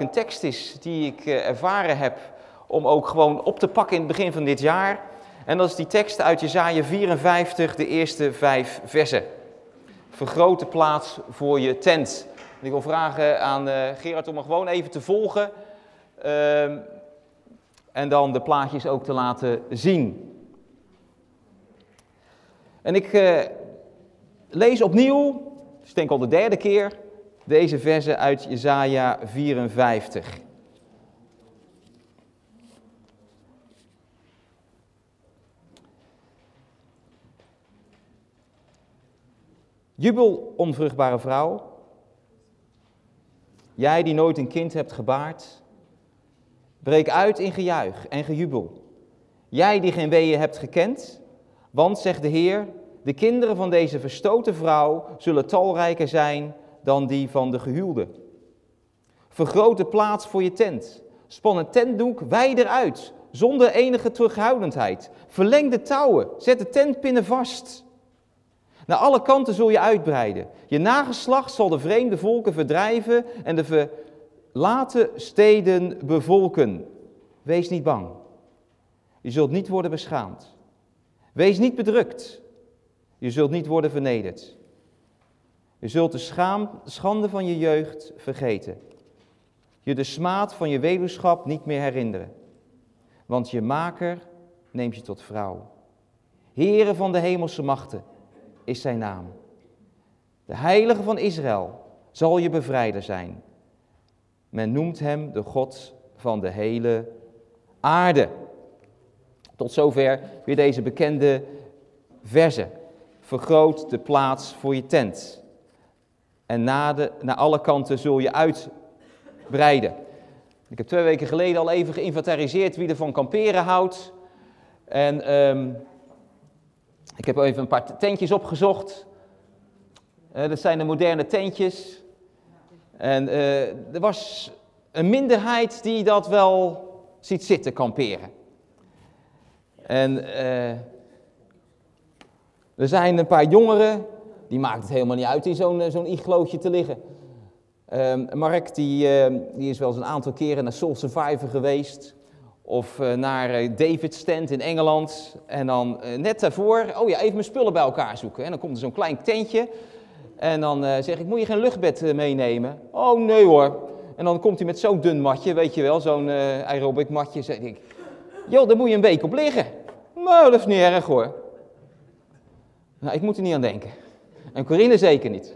een tekst is die ik ervaren heb om ook gewoon op te pakken in het begin van dit jaar. En dat is die tekst uit Jesaja 54, de eerste 5 versen. Vergroot de plaats voor je tent. En ik wil vragen aan Gerard om me gewoon even te volgen. En dan de plaatjes ook te laten zien. En ik lees opnieuw, ik denk al de derde keer, deze versen uit Jesaja 54. Jubel, onvruchtbare vrouw. Jij die nooit een kind hebt gebaard. Breek uit in gejuich en gejubel. Jij die geen weeën hebt gekend. Want, zegt de Heer, de kinderen van deze verstoten vrouw zullen talrijker zijn dan die van de gehuwde. Vergroot de plaats voor je tent. Span een tentdoek wijder uit, zonder enige terughoudendheid. Verleng de touwen, zet de tentpinnen vast. Naar alle kanten zul je uitbreiden. Je nageslacht zal de vreemde volken verdrijven en de verlaten steden bevolken. Wees niet bang. Je zult niet worden beschaamd. Wees niet bedrukt. Je zult niet worden vernederd. Je zult de schande van je jeugd vergeten. Je de smaad van je weduwschap niet meer herinneren. Want je maker neemt je tot vrouw. Heere van de hemelse machten is zijn naam. De heilige van Israël zal je bevrijder zijn. Men noemt hem de God van de hele aarde. Tot zover weer deze bekende verzen. Vergroot de plaats voor je tent. En naar alle kanten zul je uitbreiden. Ik heb 2 weken geleden al even geïnventariseerd wie er van kamperen houdt. En ik heb even een paar tentjes opgezocht. Dat zijn de moderne tentjes. En er was een minderheid die dat wel ziet zitten, kamperen. En er zijn een paar jongeren, die maakt het helemaal niet uit in zo'n iglootje te liggen. Mark, die is wel eens een aantal keren naar Soul Survivor geweest. Of naar David's tent in Engeland. En dan net daarvoor, even mijn spullen bij elkaar zoeken. En dan komt er zo'n klein tentje. En dan zeg ik, moet je geen luchtbed meenemen? Oh, nee hoor. En dan komt hij met zo'n dun matje, weet je wel, zo'n aerobic matje. Zeg ik, joh, daar moet je een week op liggen. Nou, dat is niet erg hoor. Nou, ik moet er niet aan denken. En Corinne zeker niet.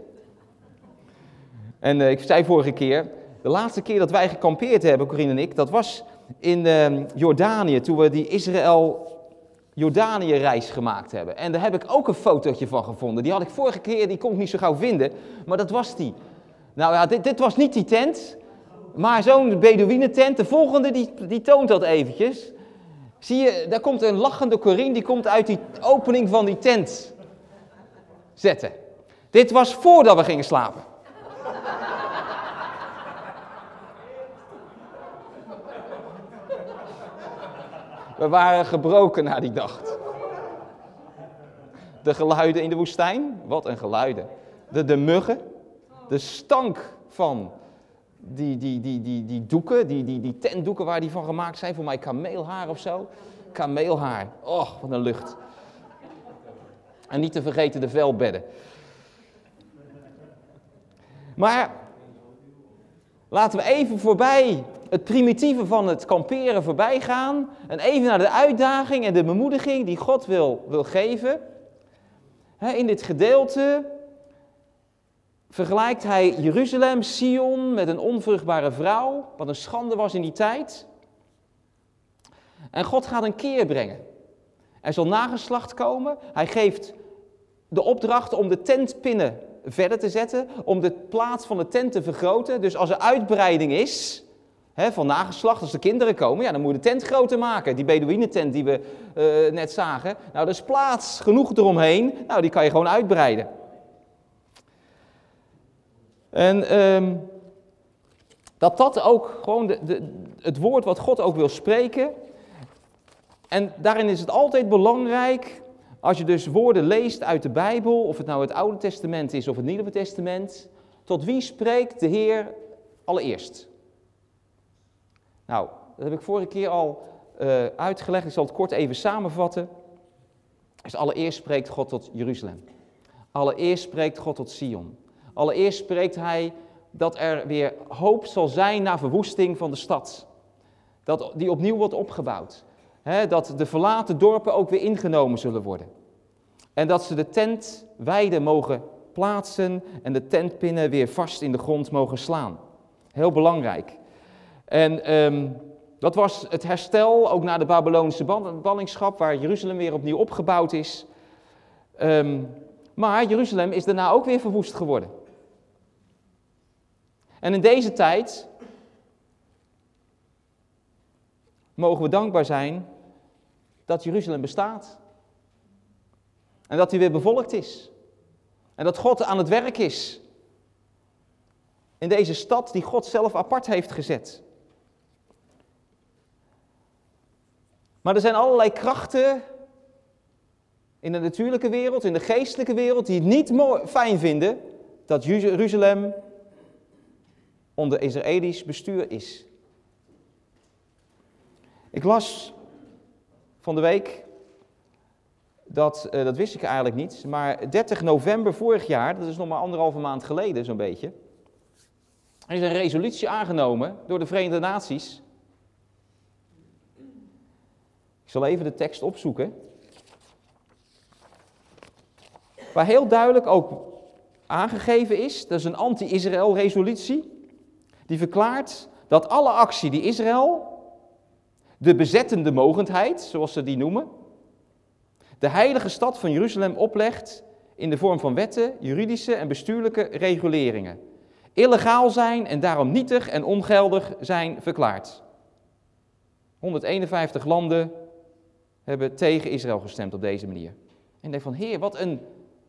En ik zei vorige keer, de laatste keer dat wij gekampeerd hebben, Corinne en ik, dat was in Jordanië, toen we die Israël-Jordanië-reis gemaakt hebben. En daar heb ik ook een fotootje van gevonden. Die had ik vorige keer, die kon ik niet zo gauw vinden, maar dat was die. Nou ja, dit was niet die tent, maar zo'n Bedouinentent. De volgende, die toont dat eventjes. Zie je, daar komt een lachende Corinne, die komt uit die opening van die tent zetten. Dit was voordat we gingen slapen. We waren gebroken na die dag. De geluiden in de woestijn, wat een geluiden. De muggen, de stank van die doeken, die tentdoeken waar die van gemaakt zijn. Voor mij kameelhaar of zo. Kameelhaar, och, wat een lucht. En niet te vergeten de velbedden. Maar laten we even voorbij het primitieve van het kamperen voorbij gaan. En even naar de uitdaging en de bemoediging die God wil geven. In dit gedeelte vergelijkt hij Jeruzalem, Sion, met een onvruchtbare vrouw. Wat een schande was in die tijd. En God gaat een keer brengen. Er zal nageslacht komen. Hij geeft de opdracht om de tentpinnen verder te zetten. Om de plaats van de tent te vergroten. Dus als er uitbreiding is van nageslacht, als de kinderen komen, ja, dan moet je de tent groter maken. Die Bedouinentent die we net zagen. Nou, er is plaats genoeg eromheen. Nou, die kan je gewoon uitbreiden. En dat ook gewoon het woord wat God ook wil spreken. En daarin is het altijd belangrijk, als je dus woorden leest uit de Bijbel, of het nou het Oude Testament is of het Nieuwe Testament, tot wie spreekt de Heer allereerst? Nou, dat heb ik vorige keer al uitgelegd. Ik zal het kort even samenvatten. Dus allereerst spreekt God tot Jeruzalem. Allereerst spreekt God tot Sion. Allereerst spreekt hij dat er weer hoop zal zijn na verwoesting van de stad. Dat die opnieuw wordt opgebouwd. Dat de verlaten dorpen ook weer ingenomen zullen worden. En dat ze de tentweiden mogen plaatsen en de tentpinnen weer vast in de grond mogen slaan. Heel belangrijk. En dat was het herstel, ook na de Babylonische ballingschap, waar Jeruzalem weer opnieuw opgebouwd is. Maar Jeruzalem is daarna ook weer verwoest geworden. En in deze tijd mogen we dankbaar zijn dat Jeruzalem bestaat. En dat hij weer bevolkt is. En dat God aan het werk is. In deze stad die God zelf apart heeft gezet. Maar er zijn allerlei krachten in de natuurlijke wereld, in de geestelijke wereld, die het niet fijn vinden dat Jeruzalem onder Israëlisch bestuur is. Ik las van de week, dat wist ik eigenlijk niet, maar 30 november vorig jaar, dat is nog maar 1,5 maand geleden zo'n beetje, er is een resolutie aangenomen door de Verenigde Naties. Ik zal even de tekst opzoeken. Waar heel duidelijk ook aangegeven is, dat is een anti-Israël resolutie, die verklaart dat alle actie die Israël, de bezettende mogendheid, zoals ze die noemen, de heilige stad van Jeruzalem oplegt in de vorm van wetten, juridische en bestuurlijke reguleringen, illegaal zijn en daarom nietig en ongeldig zijn verklaard. 151 landen hebben tegen Israël gestemd op deze manier. En ik denk van, Heer, wat een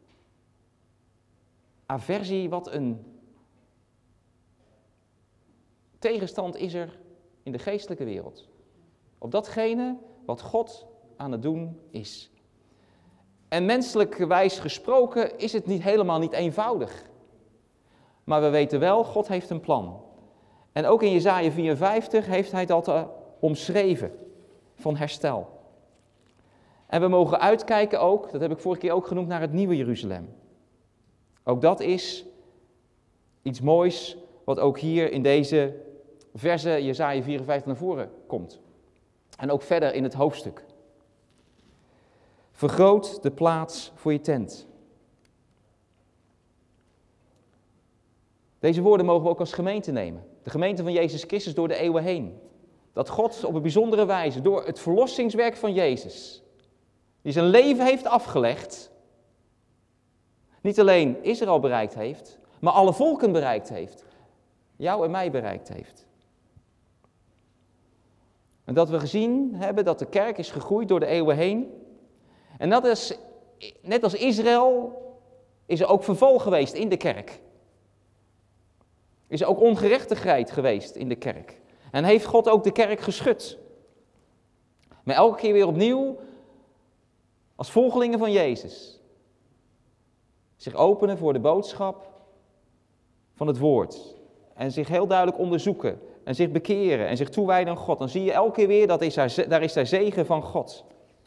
aversie, wat een tegenstand is er in de geestelijke wereld. Op datgene wat God aan het doen is. En menselijkerwijs gesproken is het helemaal niet eenvoudig. Maar we weten wel, God heeft een plan. En ook in Jesaja 54 heeft hij dat omschreven van herstel. En we mogen uitkijken ook, dat heb ik vorige keer ook genoemd, naar het nieuwe Jeruzalem. Ook dat is iets moois wat ook hier in deze verse Jesaja 54 naar voren komt. En ook verder in het hoofdstuk. Vergroot de plaats voor je tent. Deze woorden mogen we ook als gemeente nemen. De gemeente van Jezus Christus door de eeuwen heen. Dat God op een bijzondere wijze door het verlossingswerk van Jezus, die zijn leven heeft afgelegd, niet alleen Israël bereikt heeft, maar alle volken bereikt heeft. Jou en mij bereikt heeft. En dat we gezien hebben dat de kerk is gegroeid door de eeuwen heen. En dat is, net als Israël, is er ook verval geweest in de kerk. Is er ook ongerechtigheid geweest in de kerk. En heeft God ook de kerk geschud. Maar elke keer weer opnieuw, als volgelingen van Jezus, zich openen voor de boodschap van het woord. En zich heel duidelijk onderzoeken. En zich bekeren en zich toewijden aan God. Dan zie je elke keer weer, daar is daar zegen van God.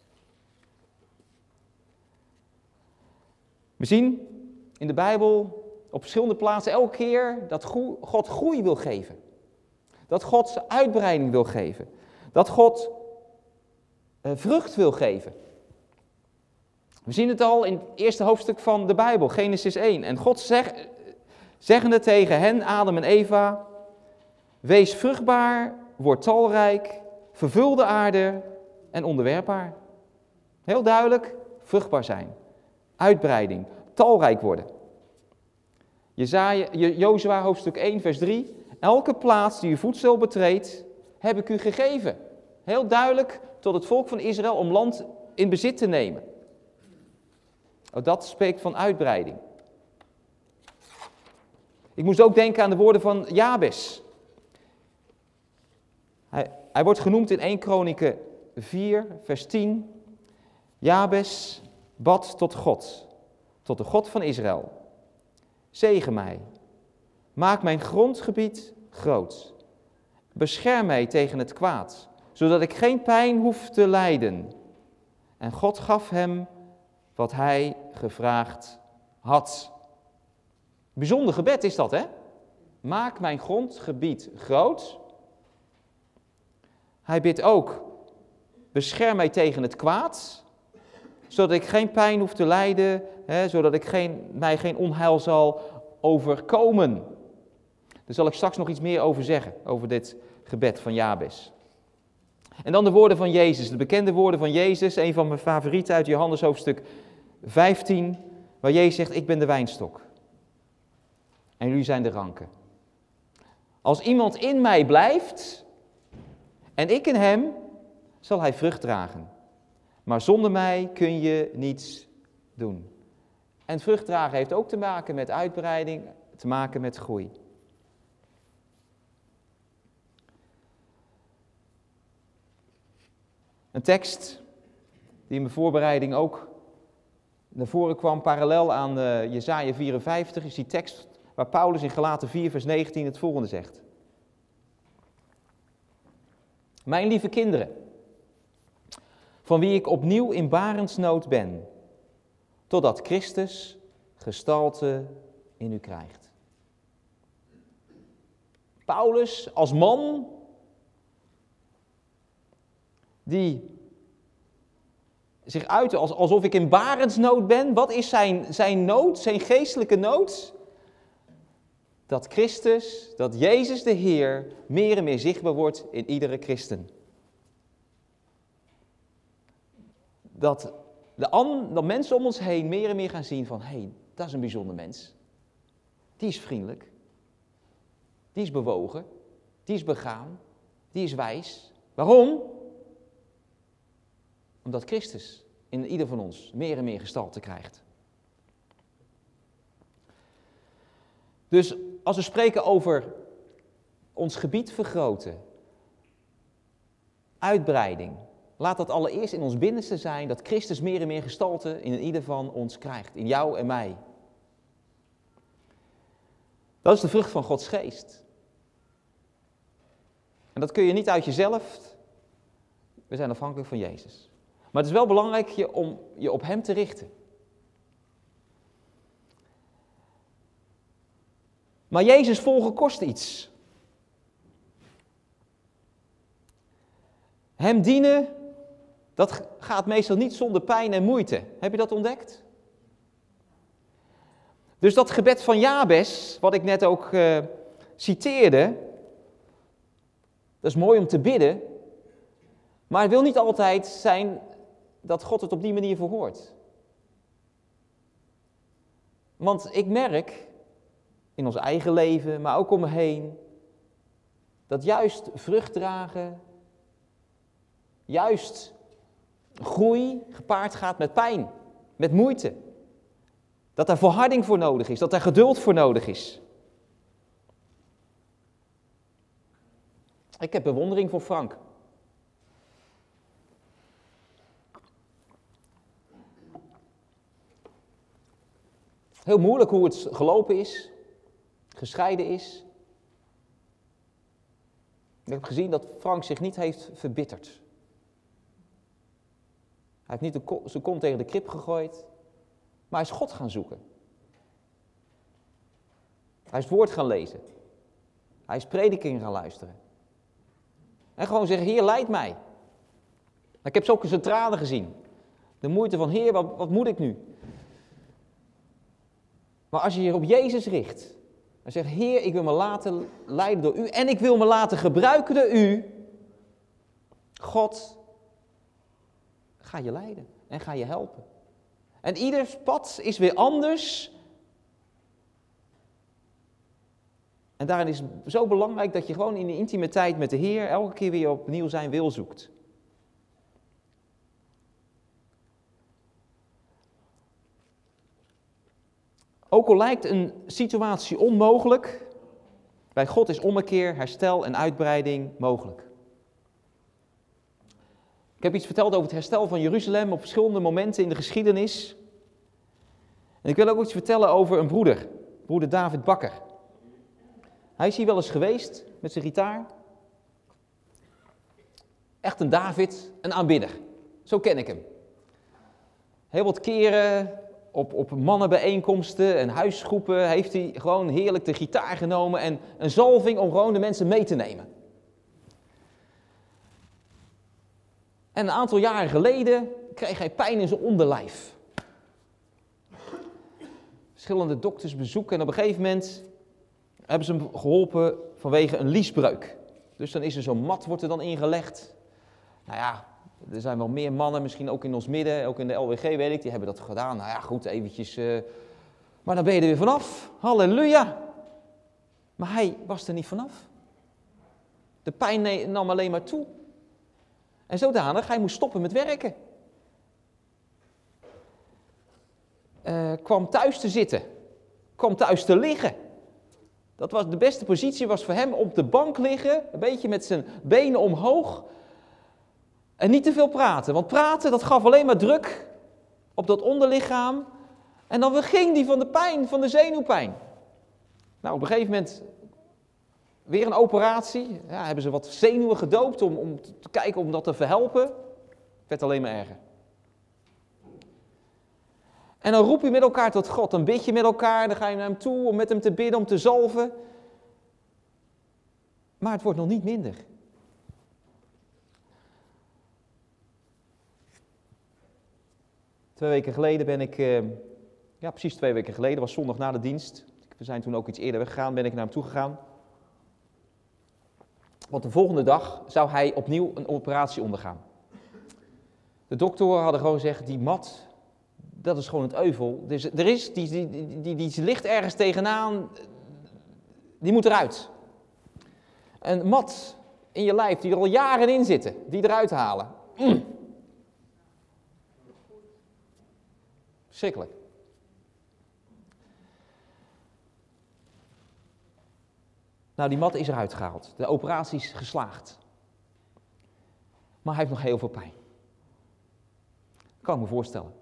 We zien in de Bijbel op verschillende plaatsen elke keer dat God groei wil geven. Dat God uitbreiding wil geven. Dat God vrucht wil geven. We zien het al in het eerste hoofdstuk van de Bijbel, Genesis 1. En God zeggende tegen hen, Adam en Eva: wees vruchtbaar, word talrijk, vervul de aarde en onderwerp haar. Heel duidelijk, vruchtbaar zijn, uitbreiding, talrijk worden. Jozua hoofdstuk 1 vers 3. Elke plaats die uw voedsel betreedt, heb ik u gegeven. Heel duidelijk tot het volk van Israël om land in bezit te nemen. Dat spreekt van uitbreiding. Ik moest ook denken aan de woorden van Jabes. Hij wordt genoemd in 1 Kronieken 4 vers 10. Jabes bad tot God, tot de God van Israël. Zegen mij, maak mijn grondgebied groot Bescherm mij tegen het kwaad, zodat ik geen pijn hoef te lijden. En God gaf hem wat hij gevraagd had. Bijzonder gebed is dat, hè? Maak mijn grondgebied groot. Hij bidt ook, bescherm mij tegen het kwaad, zodat ik geen pijn hoef te lijden, zodat mij geen onheil zal overkomen. Daar zal ik straks nog iets meer over zeggen, over dit gebed van Jabes. En dan de woorden van Jezus, de bekende woorden van Jezus, een van mijn favorieten uit Johannes hoofdstuk 15, waar Jezus zegt, ik ben de wijnstok en jullie zijn de ranken. Als iemand in mij blijft en ik in hem, zal hij vrucht dragen. Maar zonder mij kun je niets doen. En vrucht dragen heeft ook te maken met uitbreiding, te maken met groei. Een tekst die in mijn voorbereiding ook naar voren kwam, parallel aan Jesaja 54, is die tekst waar Paulus in Galaten 4 vers 19 het volgende zegt. Mijn lieve kinderen, van wie ik opnieuw in barensnood ben, totdat Christus gestalte in u krijgt. Paulus als man die zich uitte alsof ik in barensnood ben. Wat is zijn nood, zijn geestelijke nood? Dat Christus, dat Jezus de Heer meer en meer zichtbaar wordt in iedere christen. Dat mensen om ons heen meer en meer gaan zien van, hé, dat is een bijzonder mens. Die is vriendelijk. Die is bewogen. Die is begaan. Die is wijs. Waarom? Omdat Christus in ieder van ons meer en meer gestalte krijgt. Dus als we spreken over ons gebied vergroten, uitbreiding, laat dat allereerst in ons binnenste zijn dat Christus meer en meer gestalte in ieder van ons krijgt, in jou en mij. Dat is de vrucht van Gods geest. En dat kun je niet uit jezelf, we zijn afhankelijk van Jezus. Maar het is wel belangrijk om je op hem te richten. Maar Jezus volgen kost iets. Hem dienen, dat gaat meestal niet zonder pijn en moeite. Heb je dat ontdekt? Dus dat gebed van Jabes, wat ik net ook citeerde, dat is mooi om te bidden, maar het wil niet altijd zijn dat God het op die manier verhoort. Want ik merk in ons eigen leven, maar ook om me heen, dat juist vrucht dragen, juist groei gepaard gaat met pijn, met moeite. Dat daar volharding voor nodig is, dat daar geduld voor nodig is. Ik heb bewondering voor Frank. Heel moeilijk hoe het gelopen is, gescheiden is. Ik heb gezien dat Frank zich niet heeft verbitterd. Hij heeft niet zijn kont tegen de krib gegooid, maar hij is God gaan zoeken. Hij is het woord gaan lezen. Hij is prediking gaan luisteren. En gewoon zeggen, Heer, leid mij. Ik heb zo ook zijn tranen gezien. De moeite van, Heer, wat moet ik nu? Maar als je je op Jezus richt en zegt, Heer, ik wil me laten leiden door u en ik wil me laten gebruiken door u. God, ga je leiden en ga je helpen. En ieders pad is weer anders. En daarin is het zo belangrijk dat je gewoon in de intimiteit met de Heer elke keer weer opnieuw zijn wil zoekt. Ook al lijkt een situatie onmogelijk, bij God is ommekeer, herstel en uitbreiding mogelijk. Ik heb iets verteld over het herstel van Jeruzalem op verschillende momenten in de geschiedenis. En ik wil ook iets vertellen over een broeder David Bakker. Hij is hier wel eens geweest met zijn gitaar. Echt een David, een aanbidder. Zo ken ik hem. Heel wat keren op mannenbijeenkomsten en huisgroepen heeft hij gewoon heerlijk de gitaar genomen en een zalving om gewoon de mensen mee te nemen. En een aantal jaren geleden kreeg hij pijn in zijn onderlijf. Verschillende dokters bezoeken en op een gegeven moment hebben ze hem geholpen vanwege een liesbreuk. Dus dan is er zo'n mat, wordt er dan ingelegd. Nou ja, er zijn wel meer mannen, misschien ook in ons midden, ook in de LWG weet ik, die hebben dat gedaan. Nou ja, goed, eventjes. Maar dan ben je er weer vanaf. Halleluja. Maar hij was er niet vanaf. De pijn nam alleen maar toe. En zodanig, hij moest stoppen met werken. Kwam thuis te zitten. Kwam thuis te liggen. Dat was de beste positie was voor hem op de bank liggen, een beetje met zijn benen omhoog. En niet te veel praten, want praten dat gaf alleen maar druk op dat onderlichaam. En dan ging hij van de pijn, van de zenuwpijn. Nou, op een gegeven moment weer een operatie. Ja, hebben ze wat zenuwen gedoopt om te kijken om dat te verhelpen. Het werd alleen maar erger. En dan roep je met elkaar tot God, dan bid je met elkaar, dan ga je naar hem toe om met hem te bidden, om te zalven. Maar het wordt nog niet minder. Precies 2 weken geleden, was zondag na de dienst. We zijn toen ook iets eerder weggegaan, ben ik naar hem toe gegaan. Want de volgende dag zou hij opnieuw een operatie ondergaan. De doktoren hadden gewoon gezegd, die mat, dat is gewoon het euvel. Dus die ligt ergens tegenaan, die moet eruit. Een mat in je lijf die er al jaren in zitten, die eruit halen. Verschrikkelijk. Nou, die mat is eruit gehaald. De operatie is geslaagd. Maar hij heeft nog heel veel pijn. Kan ik me voorstellen.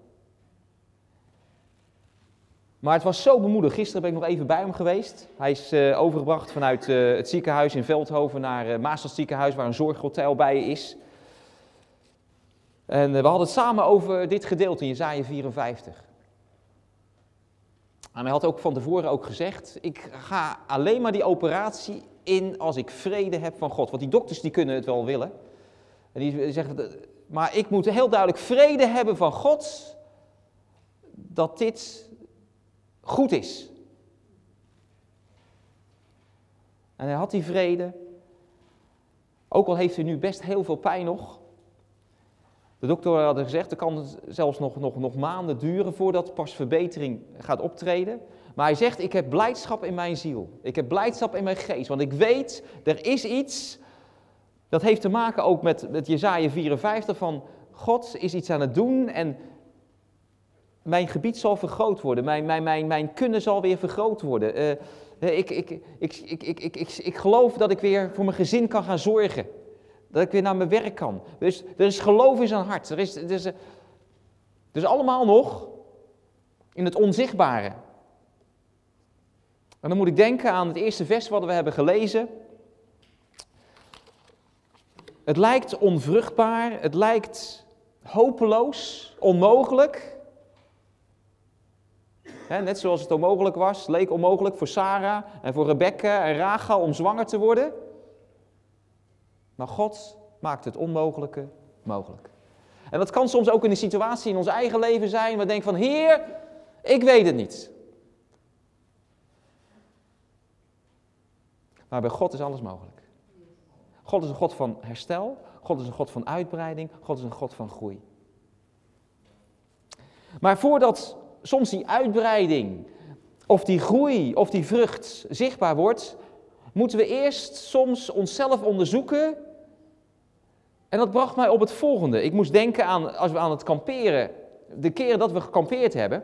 Maar het was zo bemoedigend. Gisteren ben ik nog even bij hem geweest. Hij is overgebracht vanuit het ziekenhuis in Veldhoven naar het Maastad ziekenhuis, waar een zorghotel bij is. En we hadden het samen over dit gedeelte in Jesaja 54. En hij had ook van tevoren ook gezegd, ik ga alleen maar die operatie in als ik vrede heb van God. Want die dokters die kunnen het wel willen. En die zeggen, maar ik moet heel duidelijk vrede hebben van God, dat dit goed is. En hij had die vrede, ook al heeft hij nu best heel veel pijn nog. De dokter had gezegd, het kan zelfs nog maanden duren voordat pas verbetering gaat optreden. Maar hij zegt, ik heb blijdschap in mijn ziel. Ik heb blijdschap in mijn geest. Want ik weet, er is iets, dat heeft te maken ook met Jesaja 54, van God is iets aan het doen en mijn gebied zal vergroot worden. Mijn kunnen zal weer vergroot worden. Ik geloof dat ik weer voor mijn gezin kan gaan zorgen. Dat ik weer naar mijn werk kan. Dus er is geloof in zijn hart. Er is allemaal nog in het onzichtbare. En dan moet ik denken aan het eerste vers wat we hebben gelezen. Het lijkt onvruchtbaar, het lijkt hopeloos, onmogelijk. Net zoals het onmogelijk was, leek onmogelijk voor Sarah en voor Rebekka en Rachel om zwanger te worden. Maar God maakt het onmogelijke mogelijk. En dat kan soms ook in een situatie in ons eigen leven zijn, waar we denken van, Heer, ik weet het niet. Maar bij God is alles mogelijk. God is een God van herstel, God is een God van uitbreiding, God is een God van groei. Maar voordat soms die uitbreiding, of die groei, of die vrucht zichtbaar wordt, moeten we eerst soms onszelf onderzoeken. En dat bracht mij op het volgende. Ik moest denken aan, als we aan het kamperen, de keren dat we gekampeerd hebben.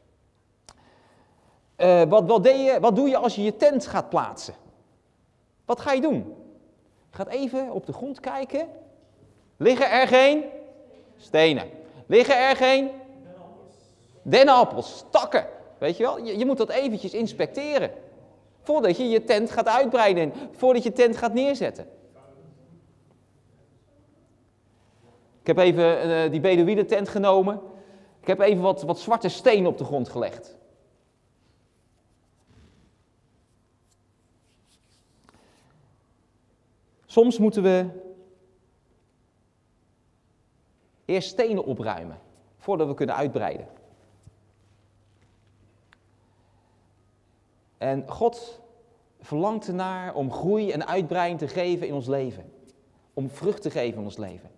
Wat doe je als je je tent gaat plaatsen? Wat ga je doen? Je gaat even op de grond kijken. Liggen er geen stenen? Liggen er geen dennenappels, takken? Weet je wel? Je moet dat eventjes inspecteren. Voordat je je tent gaat uitbreiden. Voordat je tent gaat neerzetten. Ik heb even die Beduïnentent genomen. Ik heb even wat zwarte stenen op de grond gelegd. Soms moeten we eerst stenen opruimen, voordat we kunnen uitbreiden. En God verlangt ernaar om groei en uitbreiding te geven in ons leven. Om vrucht te geven in ons leven.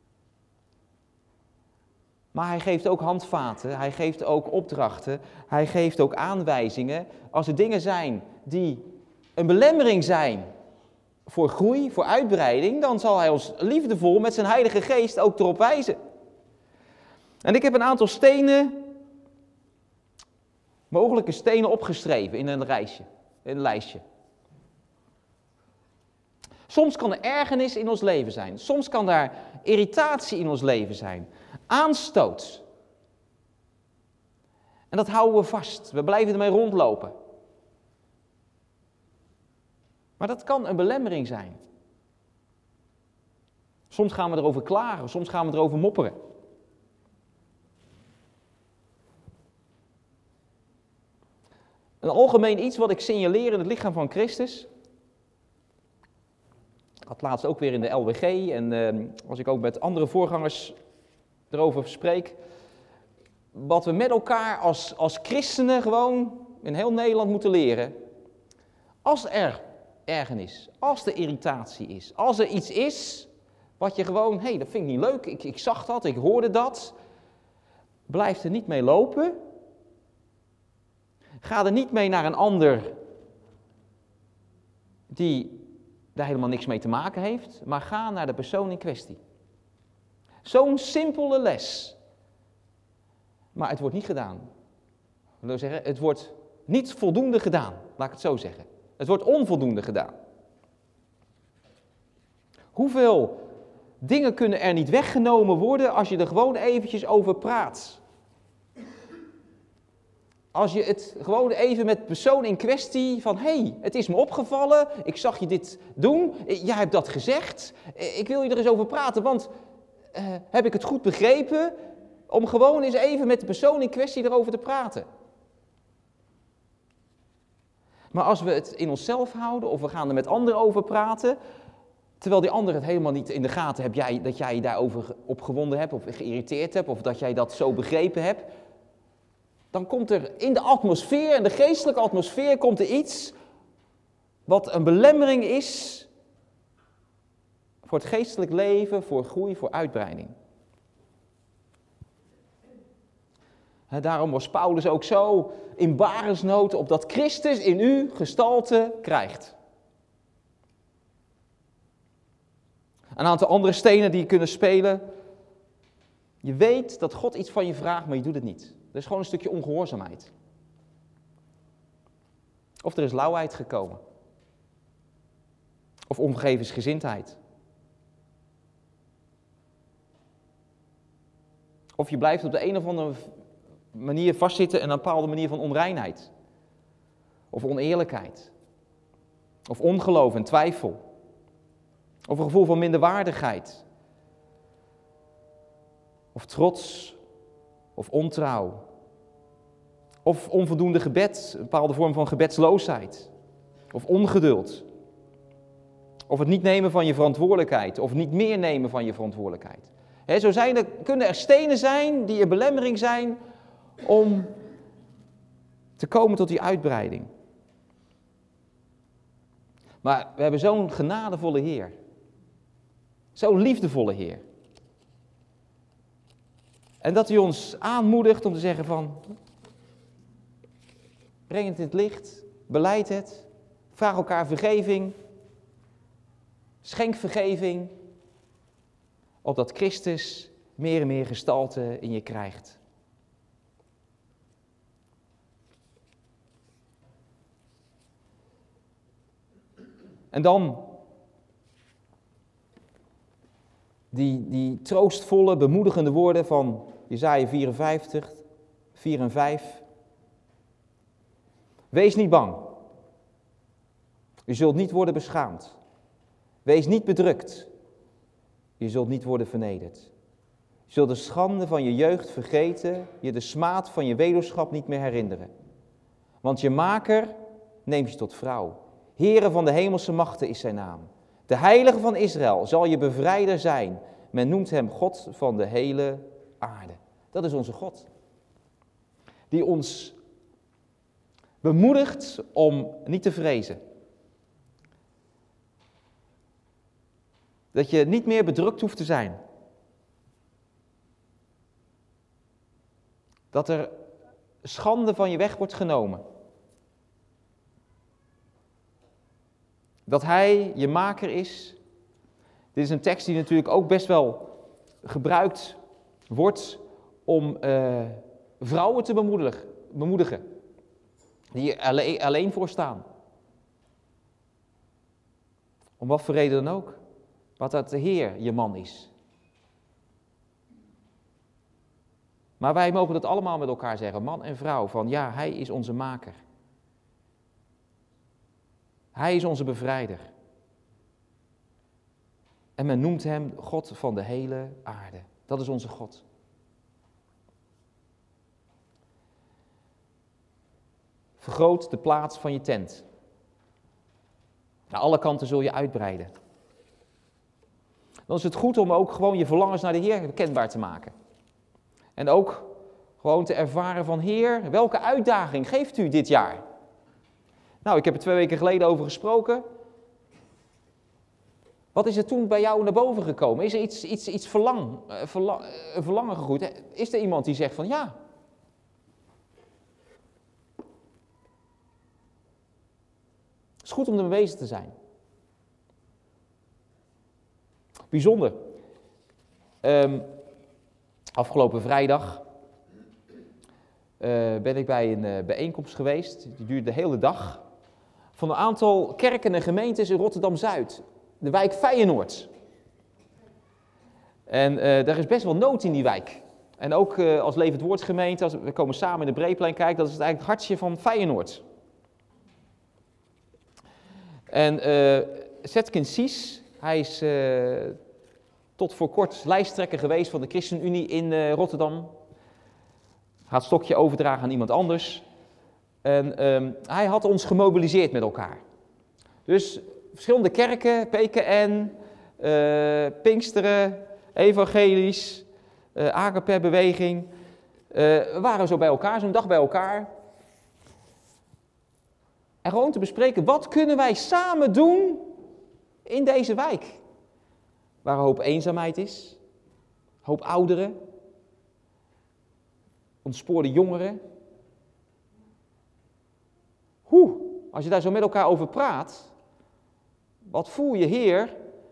Maar hij geeft ook handvaten, hij geeft ook opdrachten, hij geeft ook aanwijzingen. Als er dingen zijn die een belemmering zijn voor groei, voor uitbreiding, dan zal hij ons liefdevol met zijn Heilige Geest ook erop wijzen. En ik heb een aantal mogelijke stenen opgeschreven in een lijstje. Soms kan er ergernis in ons leven zijn. Soms kan daar irritatie in ons leven zijn. Aanstoot. En dat houden we vast. We blijven ermee rondlopen. Maar dat kan een belemmering zijn. Soms gaan we erover klagen. Soms gaan we erover mopperen. Een algemeen iets wat ik signaleer in het lichaam van Christus. Ik had laatst ook weer in de LWG en als ik ook met andere voorgangers erover spreek. Wat we met elkaar als christenen gewoon in heel Nederland moeten leren. Als er ergernis, als er irritatie is, als er iets is wat je gewoon, dat vind ik niet leuk, ik zag dat, ik hoorde dat. Blijf er niet mee lopen. Ga er niet mee naar een ander die daar helemaal niks mee te maken heeft, maar ga naar de persoon in kwestie. Zo'n simpele les. Maar het wordt niet gedaan. Ik wil zeggen, het wordt niet voldoende gedaan, laat ik het zo zeggen. Het wordt onvoldoende gedaan. Hoeveel dingen kunnen er niet weggenomen worden als je er gewoon eventjes over praat? Als je het gewoon even met de persoon in kwestie van, het is me opgevallen, ik zag je dit doen, jij hebt dat gezegd, ik wil je er eens over praten, want heb ik het goed begrepen? Om gewoon eens even met de persoon in kwestie erover te praten. Maar als we het in onszelf houden of we gaan er met anderen over praten, terwijl die ander het helemaal niet in de gaten hebt, dat jij je daarover opgewonden hebt of geïrriteerd hebt of dat jij dat zo begrepen hebt, dan komt er in de atmosfeer, in de geestelijke atmosfeer, komt er iets wat een belemmering is voor het geestelijk leven, voor groei, voor uitbreiding. Daarom was Paulus ook zo in barensnood opdat Christus in u gestalte krijgt. Een aantal andere stenen die kunnen spelen. Je weet dat God iets van je vraagt, maar je doet het niet. Er is gewoon een stukje ongehoorzaamheid. Of er is lauwheid gekomen. Of onvergevensgezindheid. Of je blijft op de een of andere manier vastzitten in een bepaalde manier van onreinheid. Of oneerlijkheid. Of ongeloof en twijfel. Of een gevoel van minderwaardigheid. Of trots. Of ontrouw. Of onvoldoende gebed, een bepaalde vorm van gebedsloosheid. Of ongeduld. Of het niet nemen van je verantwoordelijkheid. Of niet meer nemen van je verantwoordelijkheid. Kunnen er stenen zijn die een belemmering zijn om te komen tot die uitbreiding. Maar we hebben zo'n genadevolle Heer. Zo'n liefdevolle Heer. En dat hij ons aanmoedigt om te zeggen van, breng het in het licht, belijd het, vraag elkaar vergeving, schenk vergeving, opdat Christus meer en meer gestalte in je krijgt. En dan die troostvolle, bemoedigende woorden van Jesaja 54, 4 en 5. Wees niet bang. U zult niet worden beschaamd. Wees niet bedrukt. Je zult niet worden vernederd. Je zult de schande van je jeugd vergeten, je de smaad van je weduwschap niet meer herinneren. Want je maker neemt je tot vrouw. Heere van de hemelse machten is zijn naam. De heilige van Israël zal je bevrijder zijn. Men noemt hem God van de hele aarde. Dat is onze God. Die ons bemoedigt om niet te vrezen. Dat je niet meer bedrukt hoeft te zijn. Dat er schande van je weg wordt genomen. Dat hij je maker is. Dit is een tekst die natuurlijk ook best wel gebruikt wordt om vrouwen te bemoedigen. Die er alleen voor staan. Om wat voor reden dan ook. Wat dat de Heer je man is. Maar wij mogen dat allemaal met elkaar zeggen, man en vrouw, van ja, hij is onze maker. Hij is onze bevrijder. En men noemt hem God van de hele aarde. Dat is onze God. Vergroot de plaats van je tent. Naar alle kanten zul je uitbreiden. Dan is het goed om ook gewoon je verlangens naar de Heer kenbaar te maken. En ook gewoon te ervaren van Heer, welke uitdaging geeft u dit jaar? Nou, ik heb er 2 weken geleden over gesproken. Wat is er toen bij jou naar boven gekomen? Is er iets verlangen gegroeid? Is er iemand die zegt van ja? Het is goed om ermee bezig te zijn. Bijzonder. Afgelopen vrijdag ben ik bij een bijeenkomst geweest. Die duurde de hele dag. Van een aantal kerken en gemeentes in Rotterdam-Zuid. De wijk Feyenoord. En daar is best wel nood in die wijk. En ook als Levend Woord gemeente, we komen samen in de Breeplein kijken, dat is eigenlijk het hartje van Feyenoord. En Zetkin Sies, hij is tot voor kort lijsttrekker geweest van de ChristenUnie in Rotterdam. Gaat het stokje overdragen aan iemand anders. En hij had ons gemobiliseerd met elkaar. Dus verschillende kerken, PKN, Pinksteren, Evangelisch, Agape-beweging. We waren zo bij elkaar, zo'n dag bij elkaar. En gewoon te bespreken, wat kunnen wij samen doen in deze wijk? Waar een hoop eenzaamheid is, een hoop ouderen, ontspoorde jongeren. Als je daar zo met elkaar over praat, wat voel je, Heer?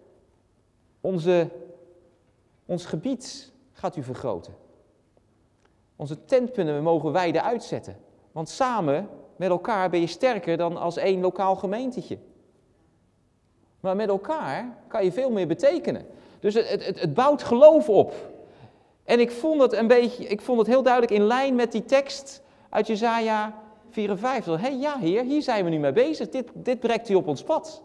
Ons gebied gaat u vergroten. Onze tentpunten mogen wijder uitzetten. Want samen met elkaar ben je sterker dan als één lokaal gemeentetje. Maar met elkaar kan je veel meer betekenen. Dus het bouwt geloof op. En ik vond het heel duidelijk in lijn met die tekst uit Jesaja 54. Ja, Heer, hier zijn we nu mee bezig. Dit brengt u op ons pad.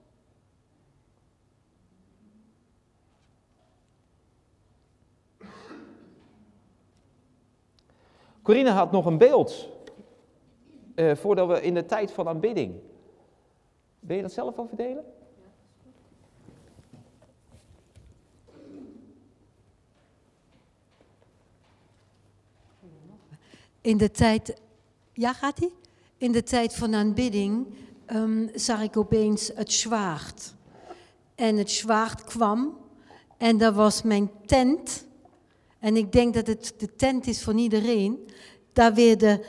Corine had nog een beeld. Voordat we in de tijd van aanbidding. Wil je dat zelf al verdelen? In de tijd, ja gaat ie? In de tijd van aanbidding zag ik opeens het zwaard. En het zwaard kwam en dat was mijn tent. En ik denk dat het de tent is van iedereen. Daar werden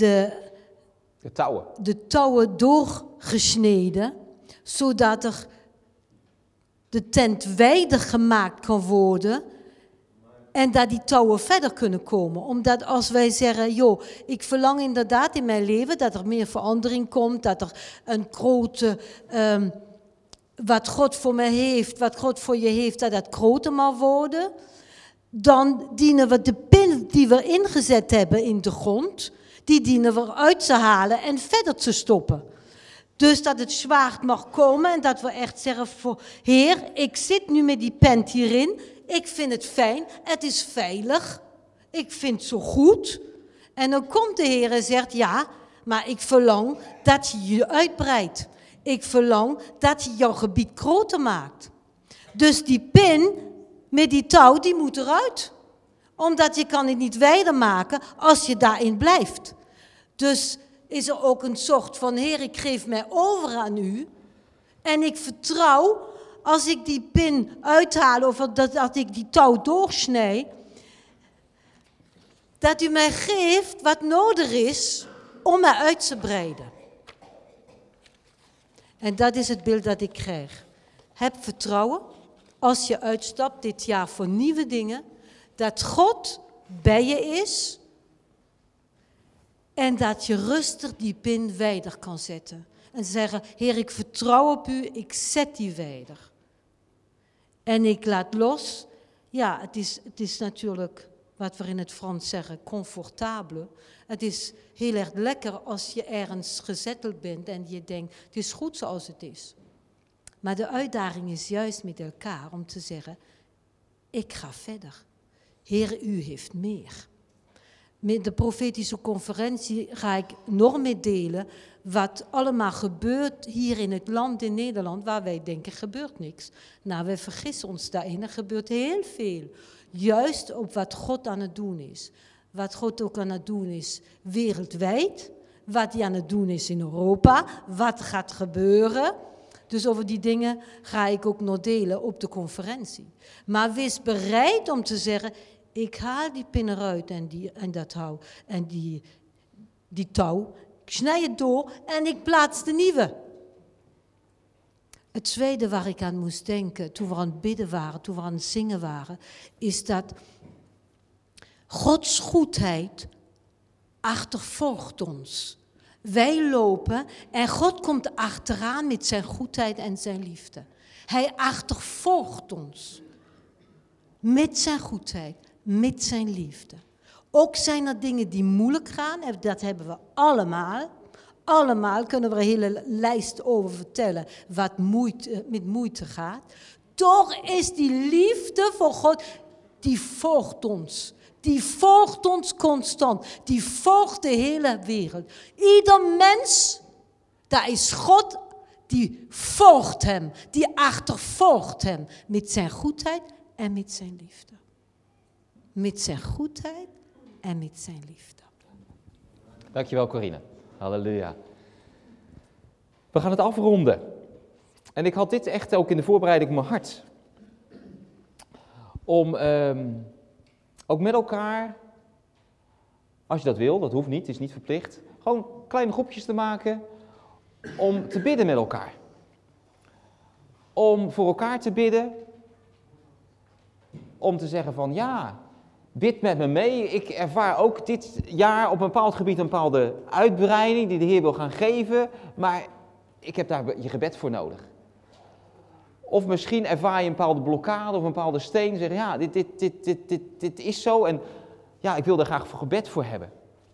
de touwen doorgesneden, zodat er de tent wijder gemaakt kan worden. En dat die touwen verder kunnen komen. Omdat als wij zeggen, joh, ik verlang inderdaad in mijn leven dat er meer verandering komt. Dat er een grote, wat God voor mij heeft, wat God voor je heeft, dat dat groter mag worden. Dan dienen we de pin die we ingezet hebben in de grond, die dienen we eruit te halen en verder te stoppen. Dus dat het zwaard mag komen en dat we echt zeggen, Heer, ik zit nu met die pent hierin. ik vind het fijn, het is veilig, ik vind het zo goed. En dan komt de Heer en zegt, ja, maar ik verlang dat je je uitbreidt. Ik verlang dat je jouw gebied groter maakt. Dus die pin met die touw, die moet eruit. Omdat je kan het niet wijder maken als je daarin blijft. Dus is er ook een soort van, Heer, ik geef mij over aan u. En ik vertrouw, als ik die pin uithaal of dat ik die touw doorsnij, dat u mij geeft wat nodig is om mij uit te breiden. En dat is het beeld dat ik krijg. Heb vertrouwen, als je uitstapt dit jaar voor nieuwe dingen, dat God bij je is en dat je rustig die pin wijder kan zetten. En zeggen, Heer, ik vertrouw op u, ik zet die wijder. En ik laat los. Ja, het is natuurlijk, wat we in het Frans zeggen, comfortabel. Het is heel erg lekker als je ergens gezetteld bent en je denkt, het is goed zoals het is. Maar de uitdaging is juist met elkaar om te zeggen, ik ga verder. Heer, u heeft meer. Met de profetische conferentie ga ik nog meer delen wat allemaal gebeurt hier in het land in Nederland, waar wij denken, gebeurt niks. Nou, wij vergissen ons daarin, er gebeurt heel veel. Juist op wat God aan het doen is. Wat God ook aan het doen is wereldwijd, wat hij aan het doen is in Europa, wat gaat gebeuren. Dus over die dingen ga ik ook nog delen op de conferentie. Maar wees bereid om te zeggen, ik haal die pin eruit en dat hou en die touw. Ik snij het door en ik plaats de nieuwe. Het tweede waar ik aan moest denken, toen we aan het bidden waren, toen we aan het zingen waren, is dat Gods goedheid achtervolgt ons. Wij lopen en God komt achteraan met zijn goedheid en zijn liefde. Hij achtervolgt ons met zijn goedheid, met zijn liefde. Ook zijn er dingen die moeilijk gaan, en dat hebben we allemaal. Allemaal kunnen we er een hele lijst over vertellen wat met moeite gaat. Toch is die liefde voor God, die volgt ons. Die volgt ons constant. Die volgt de hele wereld. Ieder mens, daar is God, die volgt hem. Die achtervolgt hem met zijn goedheid en met zijn liefde. Met zijn goedheid en met zijn liefde. Dankjewel, Corine. Halleluja. We gaan het afronden. En ik had dit echt ook in de voorbereiding op mijn hart. Om ook met elkaar, als je dat wil, dat hoeft niet, het is niet verplicht. Gewoon kleine groepjes te maken om te bidden met elkaar. Om voor elkaar te bidden. Om te zeggen van ja, bid met me mee. Ik ervaar ook dit jaar op een bepaald gebied een bepaalde uitbreiding die de Heer wil gaan geven. Maar ik heb daar je gebed voor nodig. Of misschien ervaar je een bepaalde blokkade of een bepaalde steen. En zeggen ja, dit is zo en ja, ik wil daar graag voor gebed voor hebben.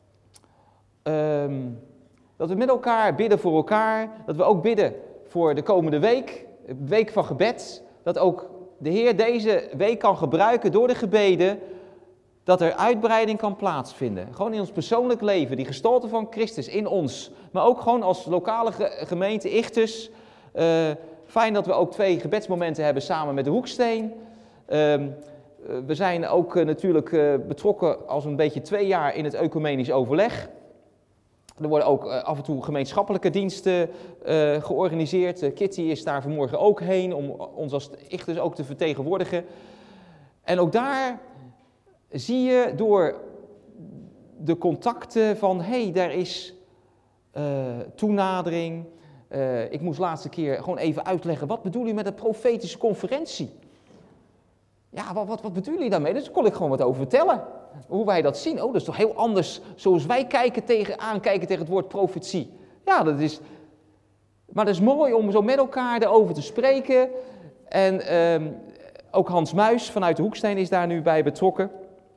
Dat we met elkaar bidden voor elkaar. Dat we ook bidden voor de komende week. Een week van gebed. Dat ook de Heer deze week kan gebruiken door de gebeden. Dat er uitbreiding kan plaatsvinden. Gewoon in ons persoonlijk leven. Die gestalte van Christus in ons. Maar ook gewoon als lokale gemeente Ichthus. Fijn dat we ook 2 gebedsmomenten hebben samen met de Hoeksteen. We zijn ook natuurlijk betrokken als een beetje 2 jaar in het ecumenisch overleg. Er worden ook af en toe gemeenschappelijke diensten georganiseerd. Kitty is daar vanmorgen ook heen om ons als Ichthus ook te vertegenwoordigen. En ook daar zie je door de contacten van, daar is toenadering. Ik moest laatste keer gewoon even uitleggen, wat bedoel je met een profetische conferentie? Ja, wat bedoelen jullie daarmee? Dus daar kon ik gewoon wat over vertellen. Hoe wij dat zien. Oh, dat is toch heel anders zoals wij kijken tegen het woord profetie. Ja, maar dat is mooi om zo met elkaar erover te spreken. En ook Hans Muis vanuit de Hoeksteen is daar nu bij betrokken.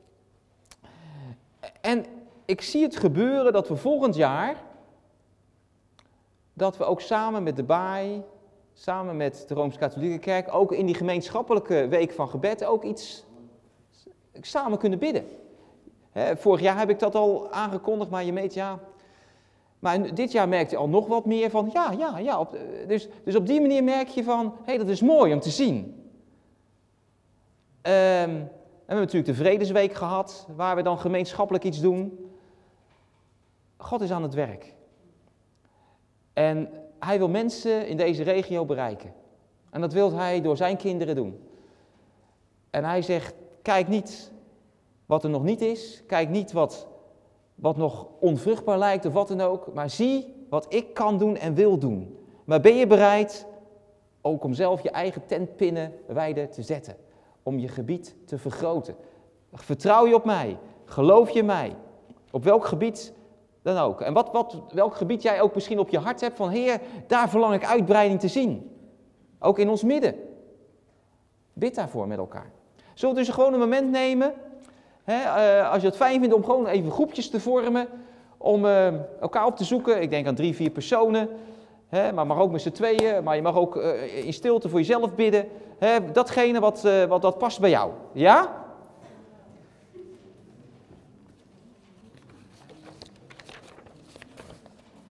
En ik zie het gebeuren dat we volgend jaar, dat we ook samen met de Baai, samen met de Rooms-Katholieke Kerk, ook in die gemeenschappelijke week van gebed, ook iets samen kunnen bidden. Vorig jaar heb ik dat al aangekondigd, maar je weet, ja. Maar dit jaar merkte je al nog wat meer van, ja. Dus op die manier merk je van, hé, dat is mooi om te zien. En we hebben natuurlijk de Vredesweek gehad, waar we dan gemeenschappelijk iets doen. God is aan het werk. En hij wil mensen in deze regio bereiken. En dat wil hij door zijn kinderen doen. En hij zegt, kijk niet wat er nog niet is. Kijk niet wat nog onvruchtbaar lijkt of wat dan ook. Maar zie wat ik kan doen en wil doen. Maar ben je bereid ook om zelf je eigen tentpinnenweide te zetten? Om je gebied te vergroten. Vertrouw je op mij? Geloof je mij? Op welk gebied dan ook. En welk gebied jij ook misschien op je hart hebt van, Heer, daar verlang ik uitbreiding te zien. Ook in ons midden. Bid daarvoor met elkaar. Zullen we dus gewoon een moment nemen, als je het fijn vindt om gewoon even groepjes te vormen, om elkaar op te zoeken. Ik denk aan 3-4 personen, maar mag ook met z'n tweeën, maar je mag ook in stilte voor jezelf bidden. Datgene wat past bij jou. Ja?